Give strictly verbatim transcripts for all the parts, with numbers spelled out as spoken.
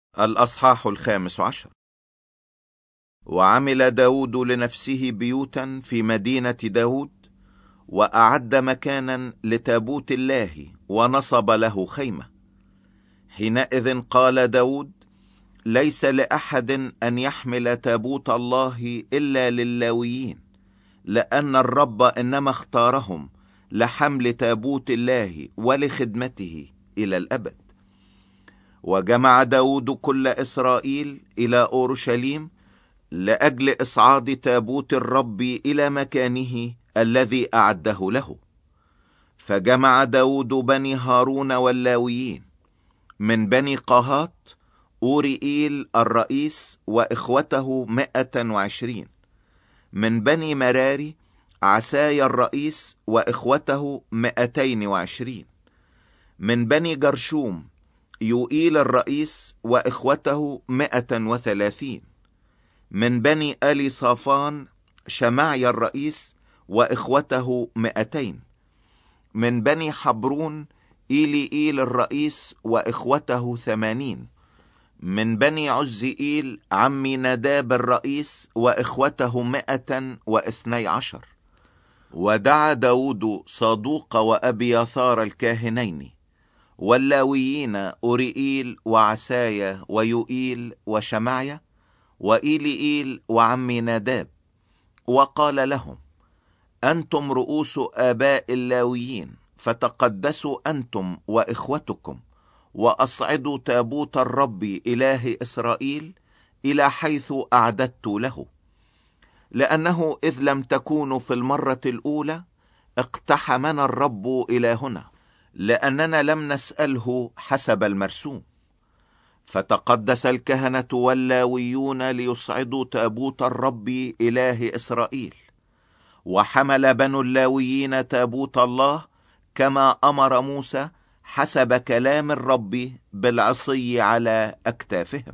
الأصحاح الخامس عشر. وعمل داود لنفسه بيوتا في مدينة داود، وأعد مكانا لتابوت الله، ونصب له خيمة. حينئذ قال داود: ليس لأحد أن يحمل تابوت الله إلا للاويين، لأن الرب إنما اختارهم لحمل تابوت الله ولخدمته إلى الأبد. وجمع داود كل إسرائيل إلى أورشليم لأجل إصعاد تابوت الرب إلى مكانه الذي أعده له. فجمع داود بني هارون واللاويين من بني قهات أوريئيل الرئيس وإخوته مائة وعشرين، من بني مراري عسايا الرئيس وإخوته مائتين وعشرين، من بني جرشوم يوئيل الرئيس وإخوته مائة وثلاثين، من بني آلي صافان شمعي الرئيس وإخوته مائتين، من بني حبرون إيلي إيل الرئيس وإخوته ثمانين، من بني عزئيل عمي نداب الرئيس وإخوته مائة واثني عشر. ودعا داود صادوق وأبياثار الكاهنين واللاويين أوريئيل وعسايا ويوئيل وشمعيا وإيلي إيل وعمي نداب، وقال لهم: أنتم رؤوس آباء اللاويين، فتقدسوا أنتم وإخوتكم، وأصعدوا تابوت الرب إله إسرائيل إلى حيث أعددت له، لأنه إذ لم تكونوا في المرة الأولى اقتحمنا الرب إلى هنا، لأننا لم نسأله حسب المرسوم. فتقدس الكهنة واللاويون ليصعدوا تابوت الرب إله إسرائيل، وحمل بنو اللاويين تابوت الله كما أمر موسى حسب كلام الرب بالعصي على أكتافهم.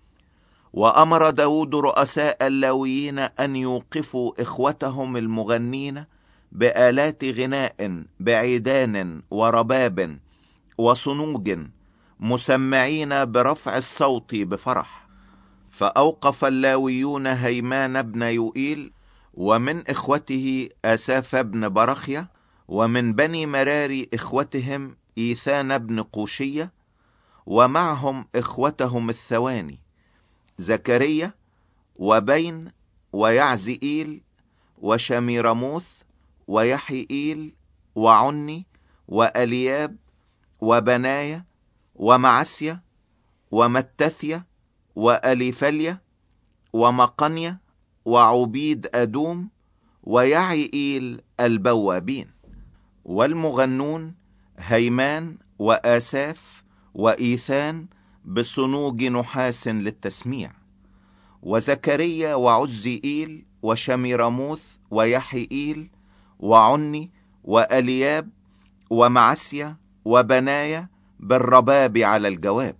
وأمر داود رؤساء اللاويين أن يوقفوا إخوتهم المغنين بآلات غناء بعيدان ورباب وصنوج، مسمعين برفع الصوت بفرح. فأوقف اللاويون هيمان بن يوئيل، ومن إخوته آساف بن برخيا، ومن بني مراري إخوتهم إيثان بن قوشية، ومعهم إخوتهم الثواني زكريا وبين ويعزئيل وشميرموث ويحيئيل وعني وألياب وبنايا ومعسيا ومتثيا وأليفليا ومقنيا وعبيد أدوم ويعيئيل البوابين. والمغنون هيمان وآساف وإيثان بصنوج نحاس للتسميع، وزكريا وعزئيل وشميرموث ويحيئيل وعني وألياب ومعسيا وبنايا بالرباب على الجواب،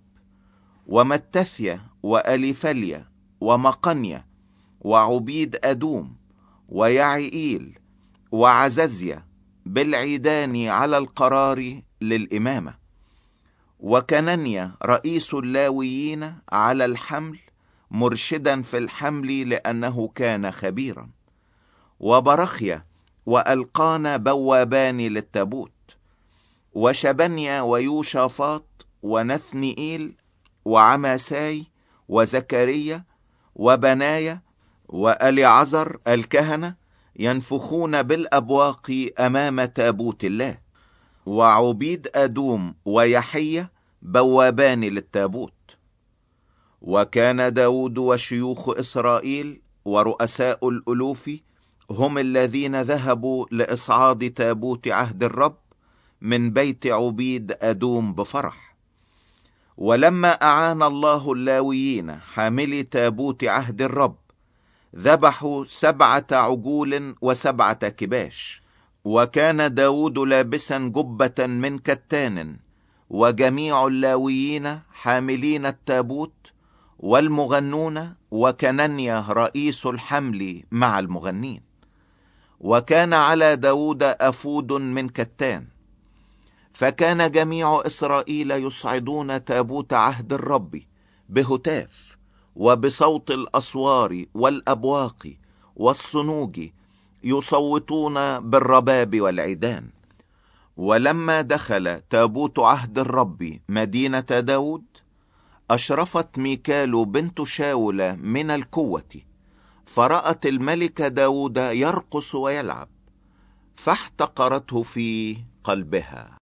ومتثيا وأليفليا ومقنيا وعبيد أدوم ويعيئيل وعززيا بالعيدان على القرار للإمامة، وكننيا رئيس اللاويين على الحمل مرشدا في الحمل لأنه كان خبيرا، وبرخيا وألقانا بوابان للتابوت، وشبنيا ويوشافاط ونثنئيل وعماساي وزكريا وبنايا وأليعزر الكهنة ينفخون بالأبواق أمام تابوت الله، وعبيد أدوم ويحيى بوابان للتابوت. وكان داود وشيوخ إسرائيل ورؤساء الألوف هم الذين ذهبوا لإصعاد تابوت عهد الرب من بيت عبيد أدوم بفرح. ولما أعان الله اللاويين حاملي تابوت عهد الرب، ذبحوا سبعة عجول وسبعة كباش. وكان داود لابسا جبة من كتان، وجميع اللاويين حاملين التابوت، والمغنون وكننيا رئيس الحمل مع المغنين. وكان على داود أفود من كتان. فكان جميع إسرائيل يصعدون تابوت عهد الرب بهتاف وبصوت الأصوار والأبواق والصنوج، يصوتون بالرباب والعيدان. ولما دخل تابوت عهد الرب مدينة داود، أشرفت ميكال بنت شاول من الكوة، فرأت الملك داود يرقص ويلعب، فاحتقرته في قلبها.